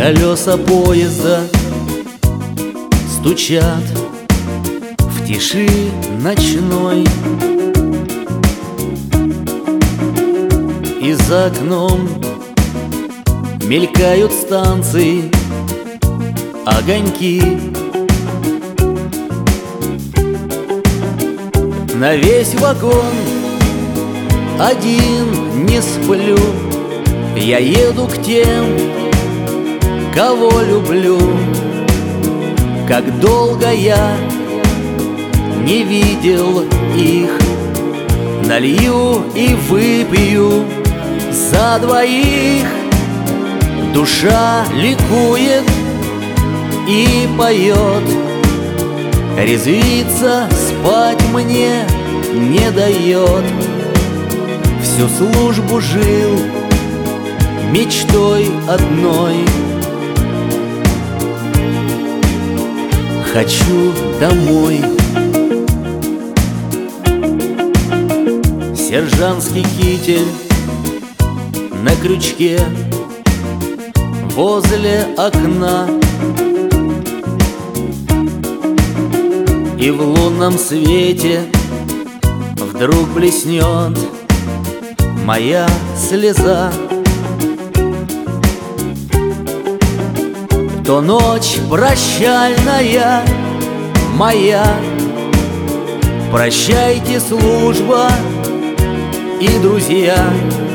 Колеса поезда стучат в тиши ночной, и за окном мелькают станции, огоньки. На весь вагон один не сплю, я еду к тем, кого люблю. Как долго я не видел их, налью и выпью за двоих. Душа ликует и поет, резвиться спать мне не дает. Всю службу жил мечтой одной. Хочу домой. Сержантский китель на крючке возле окна, и в лунном свете вдруг блеснет моя слеза. То ночь прощальная моя, прощайте, служба и друзья.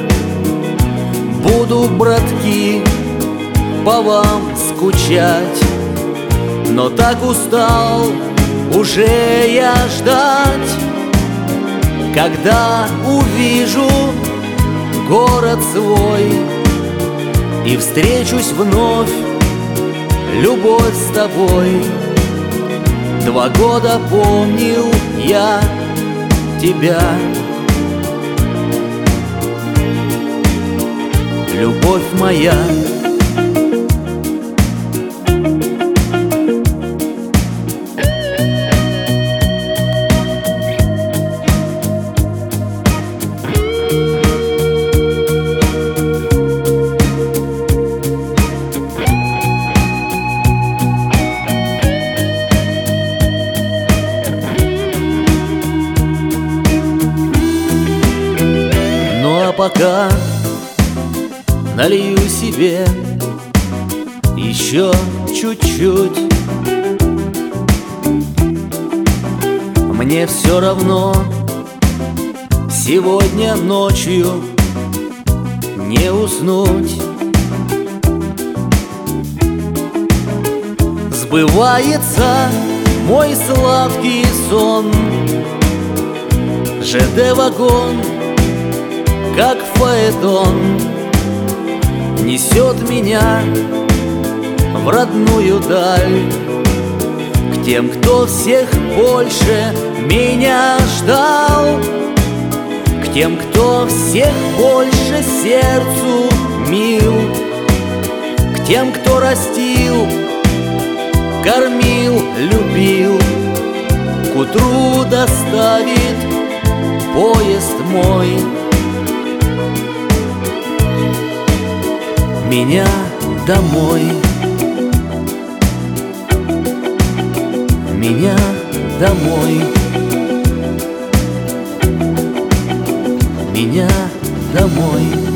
Буду, братки, по вам скучать, но так устал уже я ждать, когда увижу город свой и встречусь вновь, любовь с тобой. 2 года помнил я тебя, любовь моя. Пока налью себе еще чуть-чуть. Мне все равно сегодня ночью не уснуть. Сбывается мой сладкий сон, ЖД-вагон, как фаэтон, несет меня в родную даль, к тем, кто всех больше меня ждал, к тем, кто всех больше сердцу мил, к тем, кто растил, кормил, любил, к утру доставит поезд мой меня домой, меня домой, меня домой.